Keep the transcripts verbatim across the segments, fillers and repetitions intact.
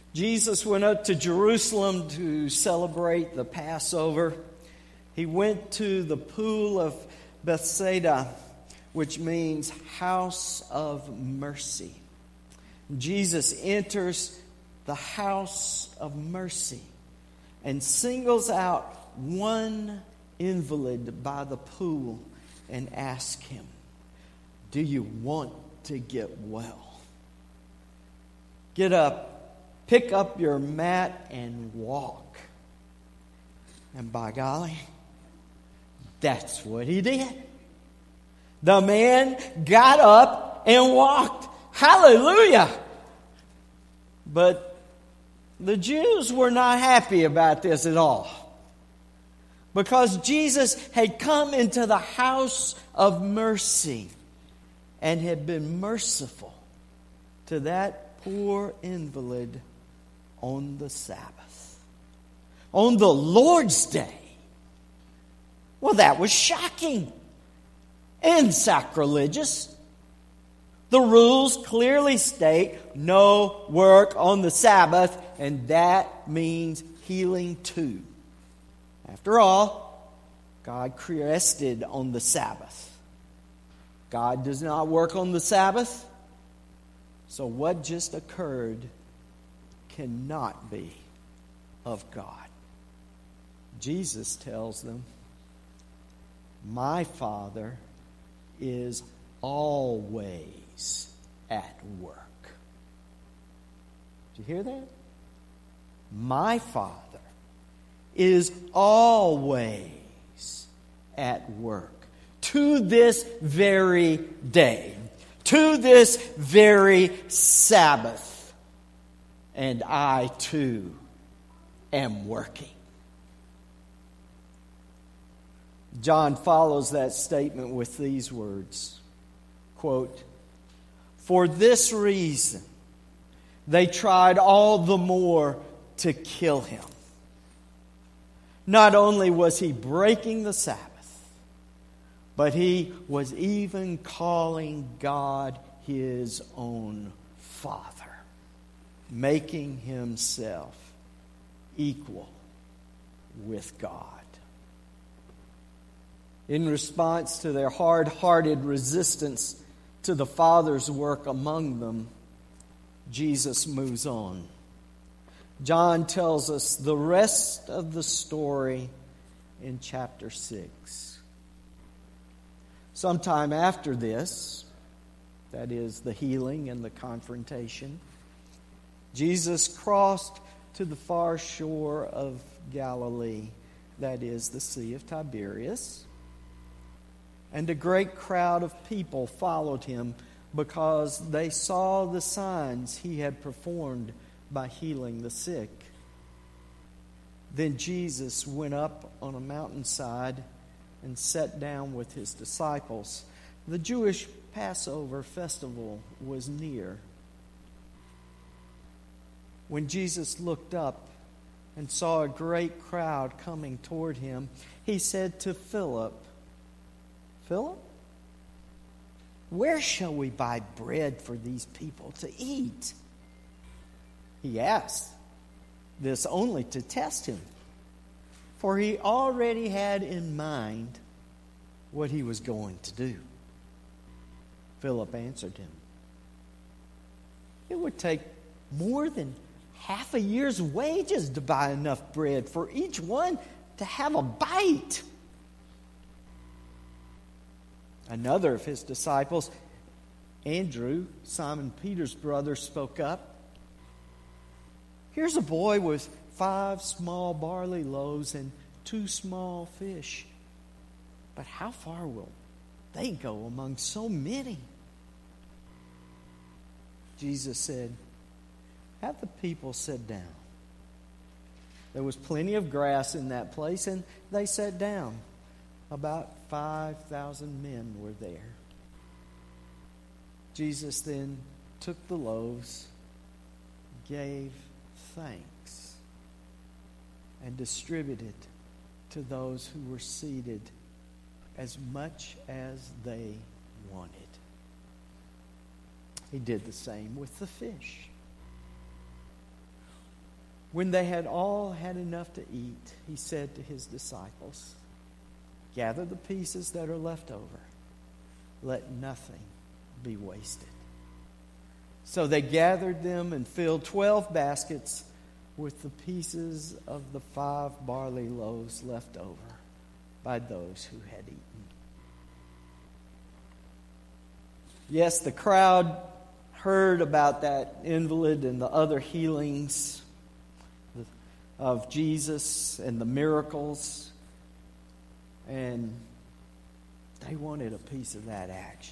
Jesus went up to Jerusalem to celebrate the Passover. He went to the pool of Bethsaida, which means house of mercy. Jesus enters the house of mercy and singles out one invalid by the pool and asks him, "Do you want to get well? Get up, pick up your mat, and walk." And by golly, that's what he did. The man got up and walked. Hallelujah! But the Jews were not happy about this at all, because Jesus had come into the house of mercy and had been merciful to that poor invalid on the Sabbath, on the Lord's Day. Well, that was shocking and sacrilegious. The rules clearly state no work on the Sabbath, and that means healing too. After all, God rested on the Sabbath. God does not work on the Sabbath, so what just occurred cannot be of God. Jesus tells them, "My Father is always at work." Did you hear that? My Father is always at work. To this very day. To this very Sabbath. And I too am working. John follows that statement with these words. Quote, "For this reason, they tried all the more to kill him. Not only was he breaking the Sabbath, but he was even calling God his own Father, making himself equal with God." In response to their hard-hearted resistance to the Father's work among them, Jesus moves on. John tells us the rest of the story in chapter six. Sometime after this, that is the healing and the confrontation, Jesus crossed to the far shore of Galilee, that is the Sea of Tiberias. And a great crowd of people followed him because they saw the signs he had performed by healing the sick. Then Jesus went up on a mountainside and sat down with his disciples. The Jewish Passover festival was near. When Jesus looked up and saw a great crowd coming toward him, he said to Philip, "Philip, where shall we buy bread for these people to eat?" He asked this only to test him, for he already had in mind what he was going to do. Philip answered him, "It would take more than half a year's wages to buy enough bread for each one to have a bite." Another of his disciples, Andrew, Simon Peter's brother, spoke up. "Here's a boy with five small barley loaves and two small fish. But how far will they go among so many?" Jesus said, "Have the people sit down." There was plenty of grass in that place, and they sat down. About five thousand men were there. Jesus then took the loaves, gave thanks, and distributed to those who were seated as much as they wanted. He did the same with the fish. When they had all had enough to eat, he said to his disciples, "Gather the pieces that are left over. Let nothing be wasted." So they gathered them and filled twelve baskets with the pieces of the five barley loaves left over by those who had eaten. Yes, the crowd heard about that invalid and the other healings of Jesus and the miracles, and they wanted a piece of that action.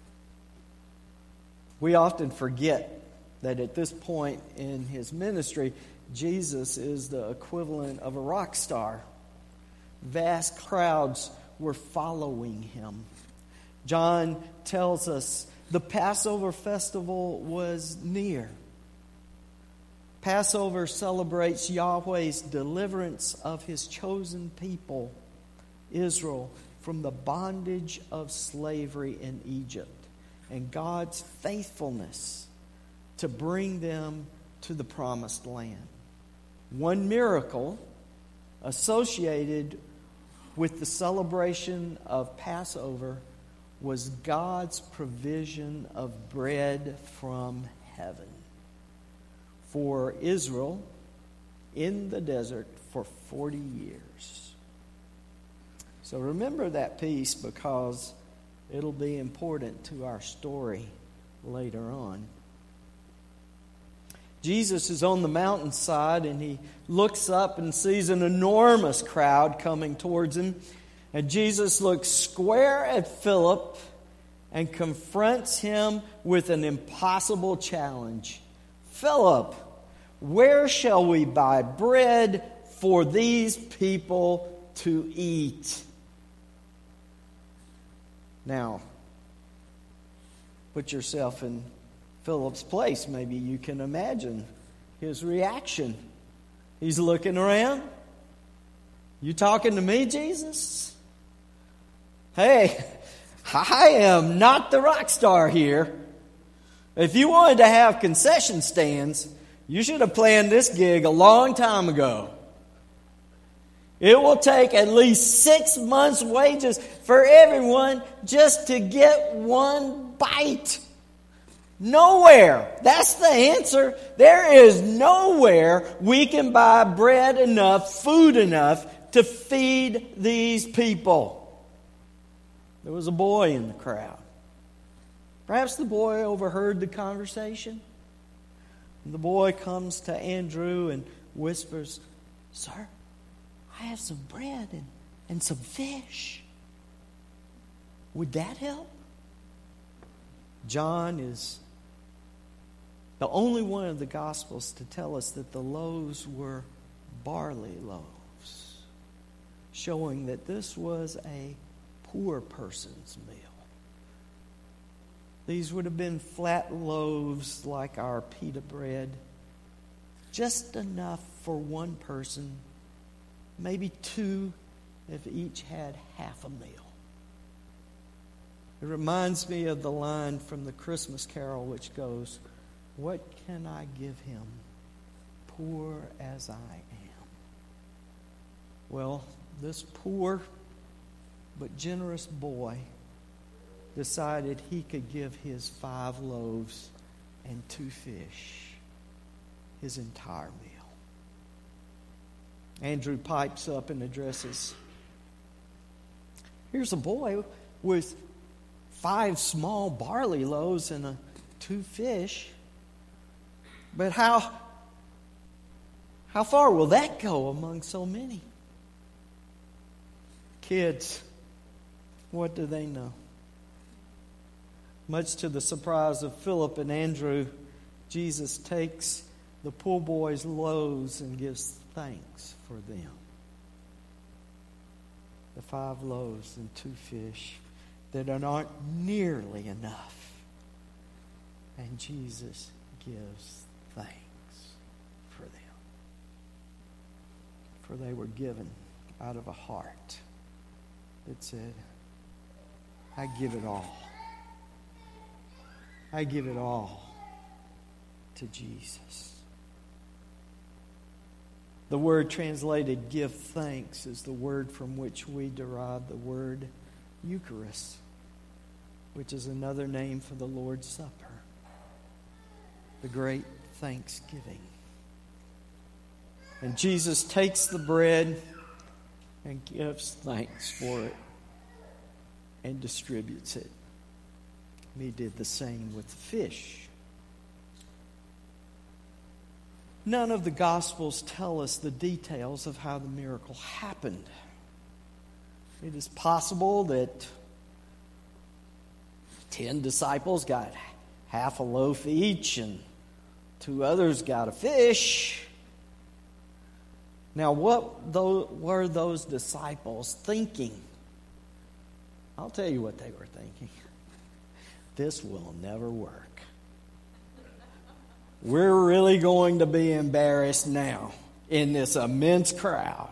We often forget that at this point in his ministry, Jesus is the equivalent of a rock star. Vast crowds were following him. John tells us the Passover festival was near. Passover celebrates Yahweh's deliverance of his chosen people, Israel, from the bondage of slavery in Egypt, and God's faithfulness to bring them to the promised land. One miracle associated with the celebration of Passover was God's provision of bread from heaven for Israel in the desert for forty years. So remember that piece, because it'll be important to our story later on. Jesus is on the mountainside, and he looks up and sees an enormous crowd coming towards him. And Jesus looks square at Philip and confronts him with an impossible challenge. "Philip, where shall we buy bread for these people to eat?" Now, put yourself in Philip's place. Maybe you can imagine his reaction. He's looking around. "You talking to me, Jesus? Hey, I am not the rock star here. If you wanted to have concession stands, you should have planned this gig a long time ago. It will take at least six months' wages for everyone just to get one bite. Nowhere. That's the answer. There is nowhere we can buy bread enough, food enough to feed these people." There was a boy in the crowd. Perhaps the boy overheard the conversation. The boy comes to Andrew and whispers, "Sir, I have some bread and, and some fish. Would that help?" John is the only one of the Gospels to tell us that the loaves were barley loaves, showing that this was a poor person's meal. These would have been flat loaves like our pita bread, just enough for one person, maybe two if each had half a meal. It reminds me of the line from the Christmas Carol which goes, "What can I give him, poor as I am?" Well, this poor but generous boy decided he could give his five loaves and two fish his entire meal. Andrew pipes up and addresses, "Here's a boy with five small barley loaves and a, two fish. But how, how far will that go among so many?" Kids, what do they know? Much to the surprise of Philip and Andrew, Jesus takes the poor boy's loaves and gives thanks for them. The five loaves and two fish that aren't nearly enough. And Jesus gives thanks for them. For they were given out of a heart that said, "I give it all. I give it all to Jesus." The word translated give thanks is the word from which we derive the word Eucharist, which is another name for the Lord's Supper, the great thanksgiving. And Jesus takes the bread and gives thanks for it and distributes it. He did the same with the fish. None of the Gospels tell us the details of how the miracle happened. It is possible that ten disciples got half a loaf each and two others got a fish. Now, what were those disciples thinking? I'll tell you what they were thinking. This will never work. We're really going to be embarrassed now in this immense crowd.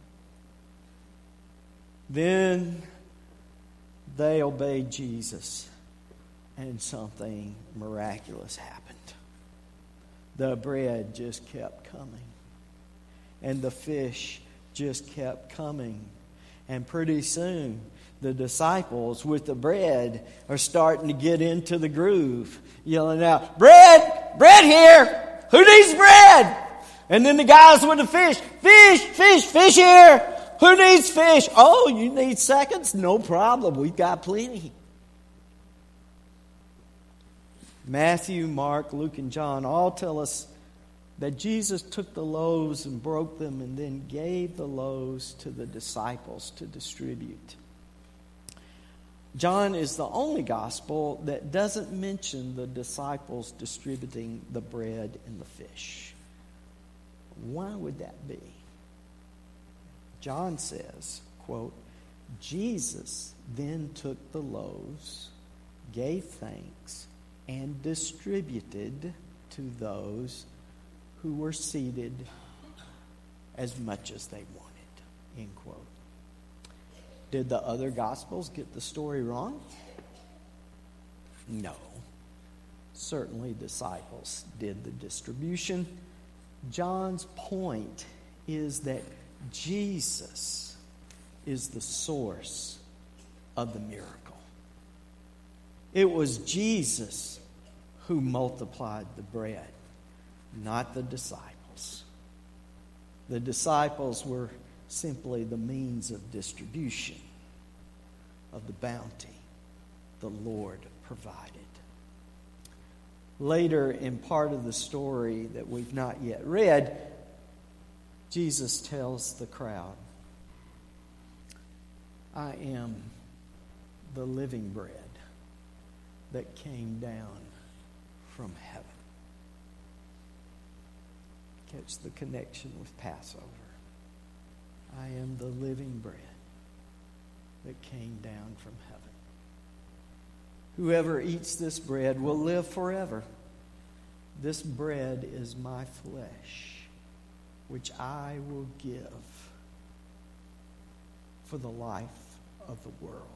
Then they obeyed Jesus, and something miraculous happened. The bread just kept coming, and the fish just kept coming. And pretty soon, the disciples with the bread are starting to get into the groove, yelling out, "Bread! Bread here! Who needs bread?" And then the guys with the fish, "Fish! Fish! Fish here! Who needs fish?" "Oh, you need seconds? No problem. We've got plenty." Matthew, Mark, Luke, and John all tell us that Jesus took the loaves and broke them and then gave the loaves to the disciples to distribute. John is the only gospel that doesn't mention the disciples distributing the bread and the fish. Why would that be? John says, quote, "Jesus then took the loaves, gave thanks, and distributed to those who were seated as much as they wanted," end quote. Did the other Gospels get the story wrong? No. Certainly disciples did the distribution. John's point is that Jesus is the source of the miracle. It was Jesus who multiplied the bread, not the disciples. The disciples were simply the means of distribution of the bounty the Lord provided. Later, in part of the story that we've not yet read, Jesus tells the crowd, "I am the living bread that came down from heaven." Catch the connection with Passover. I am the living bread that came down from heaven. Whoever eats this bread will live forever. This bread is my flesh, which I will give for the life of the world.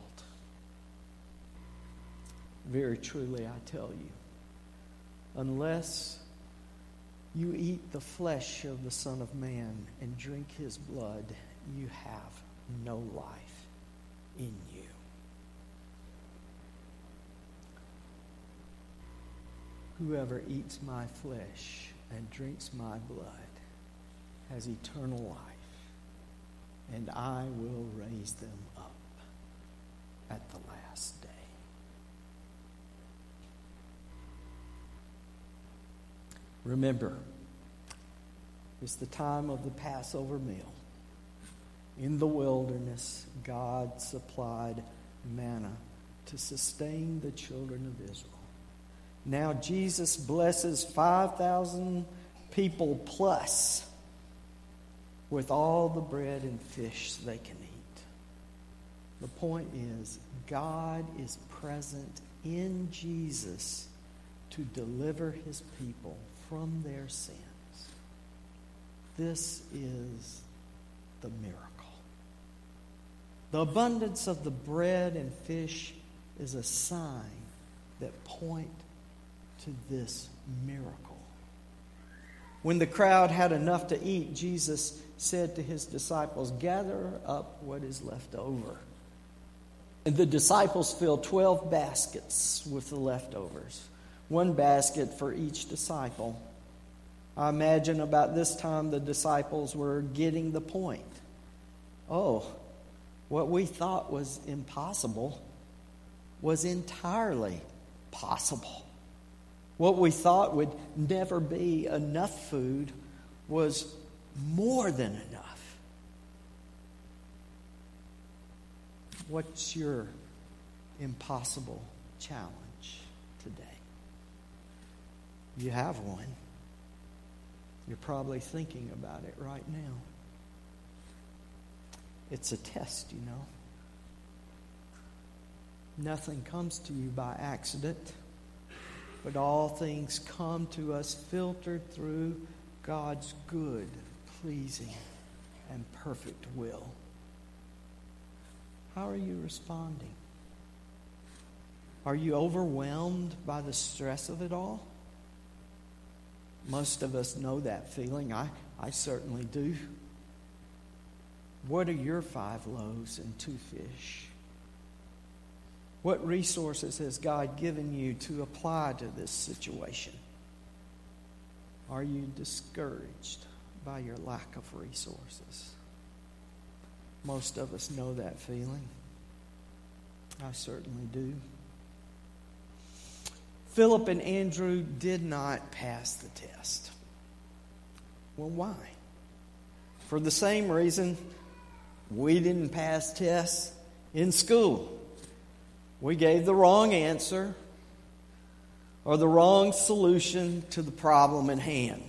Very truly, I tell you, unless you eat the flesh of the Son of Man and drink his blood, you have no life in you. Whoever eats my flesh and drinks my blood has eternal life, and I will raise them up at the last day. Remember, it's the time of the Passover meal. In the wilderness, God supplied manna to sustain the children of Israel. Now Jesus blesses five thousand people plus with all the bread and fish they can eat. The point is, God is present in Jesus to deliver his people from their sins. This is the miracle. The abundance of the bread and fish is a sign that point to this miracle. When the crowd had enough to eat, Jesus said to his disciples, "Gather up what is left over." And the disciples filled twelve baskets with the leftovers, one basket for each disciple. I imagine about this time the disciples were getting the point. Oh, what we thought was impossible was entirely possible. What we thought would never be enough food was more than enough. What's your impossible challenge today? You have one. You're probably thinking about it right now. It's a test, you know. Nothing comes to you by accident, but all things come to us filtered through God's good, pleasing, and perfect will. How are you responding? Are you overwhelmed by the stress of it all? Most of us know that feeling. I, I certainly do. What are your five loaves and two fish? What resources has God given you to apply to this situation? Are you discouraged by your lack of resources? Most of us know that feeling. I certainly do. Philip and Andrew did not pass the test. Well, why? For the same reason we didn't pass tests in school. We gave the wrong answer or the wrong solution to the problem at hand.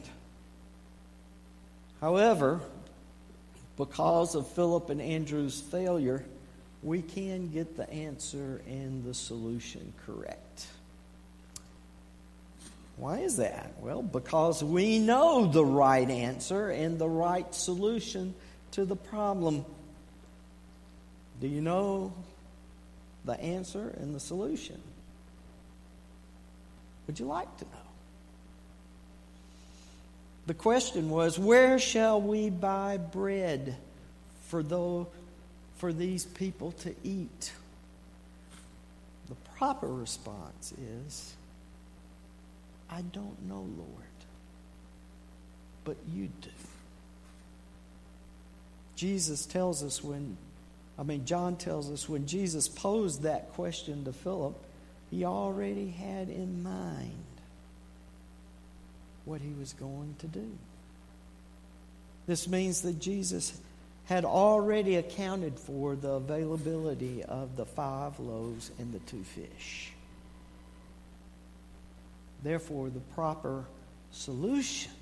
However, because of Philip and Andrew's failure, we can get the answer and the solution correct. Why is that? Well, because we know the right answer and the right solution to the problem. Do you know the answer and the solution? Would you like to know? The question was, where shall we buy bread for those, for these people to eat? The proper response is, I don't know, Lord, but you do. Jesus tells us when, I mean, John tells us when Jesus posed that question to Philip, he already had in mind what he was going to do. This means that Jesus had already accounted for the availability of the five loaves and the two fish. Therefore, the proper solution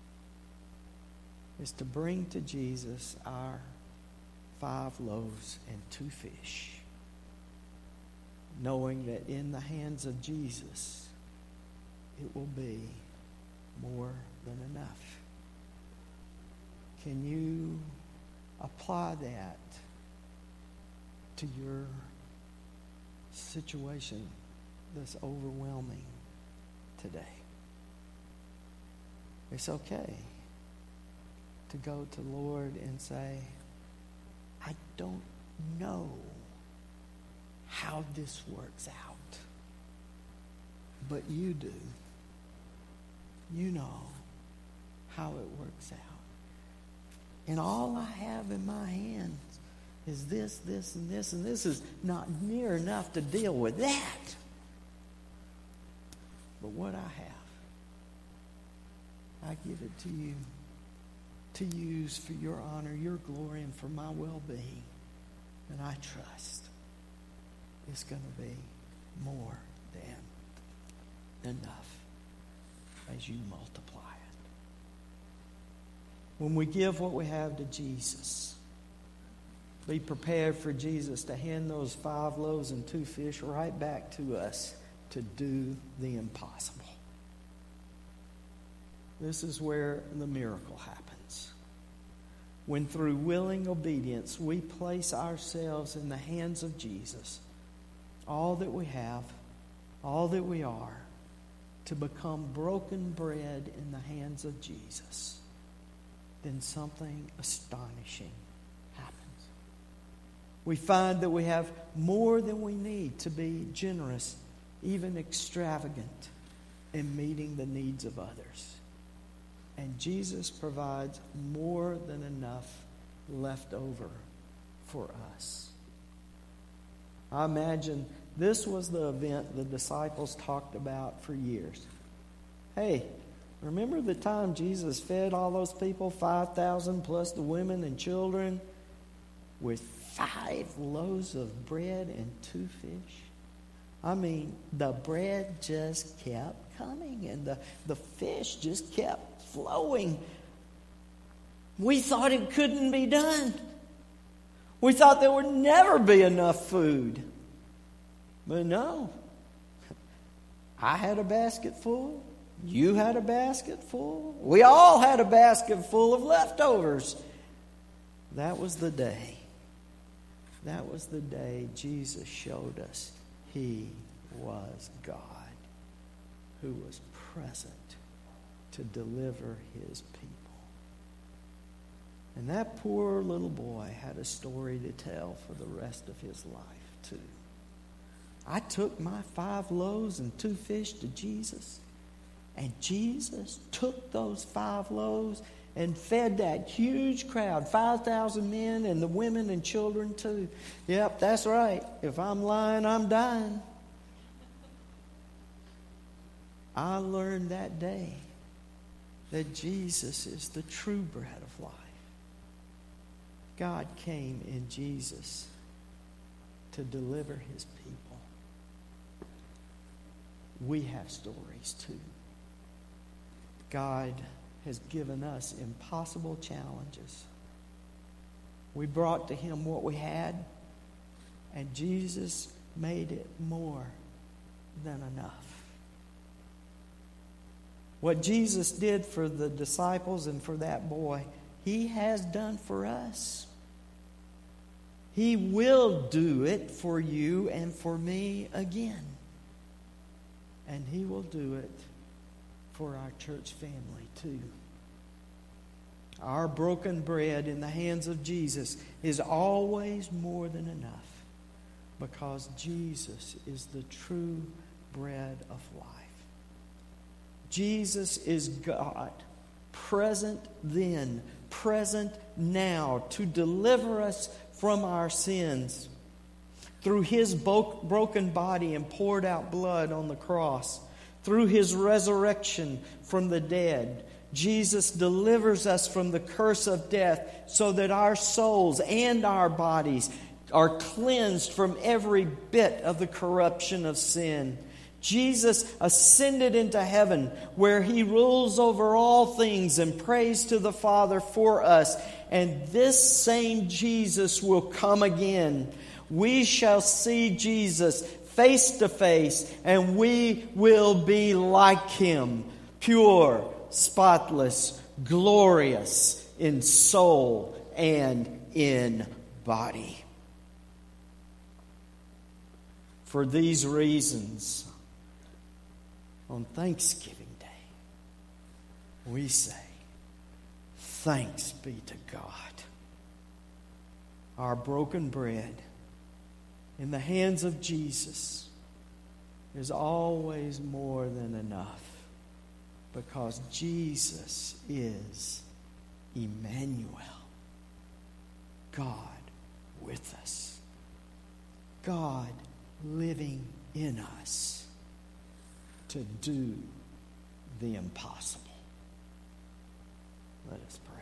is to bring to Jesus our five loaves and two fish, knowing that in the hands of Jesus, it will be more than enough. Can you apply that to your situation that's overwhelming today? It's okay to go to the Lord and say, I don't know how this works out, but you do. You know how it works out. And all I have in my hands is this, this, and this, and this is not near enough to deal with that. But what I have, I give it to you to use for your honor, your glory, and for my well-being. And I trust it's going to be more than enough as you multiply it. When we give what we have to Jesus, be prepared for Jesus to hand those five loaves and two fish right back to us to do the impossible. This is where the miracle happens. When through willing obedience we place ourselves in the hands of Jesus, all that we have, all that we are, to become broken bread in the hands of Jesus, then something astonishing happens. We find that we have more than we need to be generous, even extravagant, in meeting the needs of others. And Jesus provides more than enough left over for us. I imagine this was the event the disciples talked about for years. Hey, remember the time Jesus fed all those people, five thousand plus the women and children, with five loaves of bread and two fish? I mean, the bread just kept coming and the, the fish just kept flowing. We thought it couldn't be done. We thought there would never be enough food. But no. I had a basket full. You had a basket full. We all had a basket full of leftovers. That was the day. That was the day Jesus showed us He was God, who was present to deliver His people. And that poor little boy had a story to tell for the rest of his life, too. I took my five loaves and two fish to Jesus, and Jesus took those five loaves and fed that huge crowd, five thousand men and the women and children too. Yep, that's right. If I'm lying, I'm dying. I learned that day that Jesus is the true bread of life. God came in Jesus to deliver His people. We have stories too. God has given us impossible challenges. We brought to Him what we had, and Jesus made it more than enough. What Jesus did for the disciples and for that boy, He has done for us. He will do it for you and for me again. And He will do it for our church family too. Our broken bread in the hands of Jesus is always more than enough, because Jesus is the true bread of life. Jesus is God, present then, present now, to deliver us from our sins. Through His broken body and poured out blood on the cross, through His resurrection from the dead, Jesus delivers us from the curse of death so that our souls and our bodies are cleansed from every bit of the corruption of sin. Jesus ascended into heaven, where He rules over all things and prays to the Father for us. And this same Jesus will come again. We shall see Jesus face to face, and we will be like Him, pure, spotless, glorious in soul and in body. For these reasons, on Thanksgiving Day, we say, thanks be to God. Our broken bread in the hands of Jesus is always more than enough, because Jesus is Emmanuel, God with us, God living in us to do the impossible. Let us pray.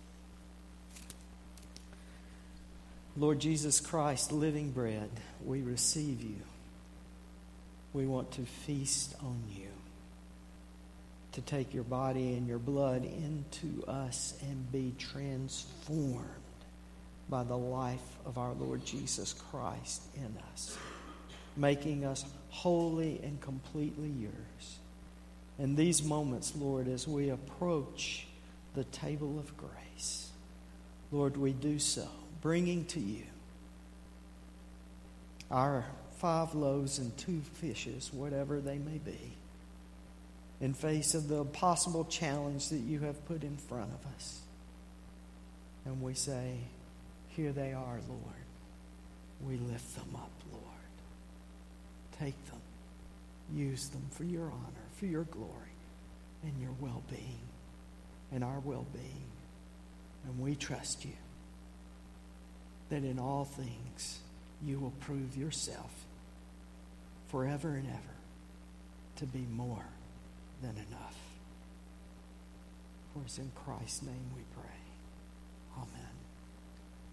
Lord Jesus Christ, living bread, we receive You. We want to feast on You, to take Your body and Your blood into us and be transformed by the life of our Lord Jesus Christ in us, making us wholly and completely Yours. In these moments, Lord, as we approach the table of grace, Lord, we do so, bringing to You our five loaves and two fishes, whatever they may be, in face of the possible challenge that you have put in front of us. And we say, here they are, Lord. We lift them up, Lord. Take them. Use them for your honor, for your glory, and your well-being, and our well-being. And we trust you that in all things you will prove yourself forever and ever to be more than enough. For it's in Christ's name we pray. Amen.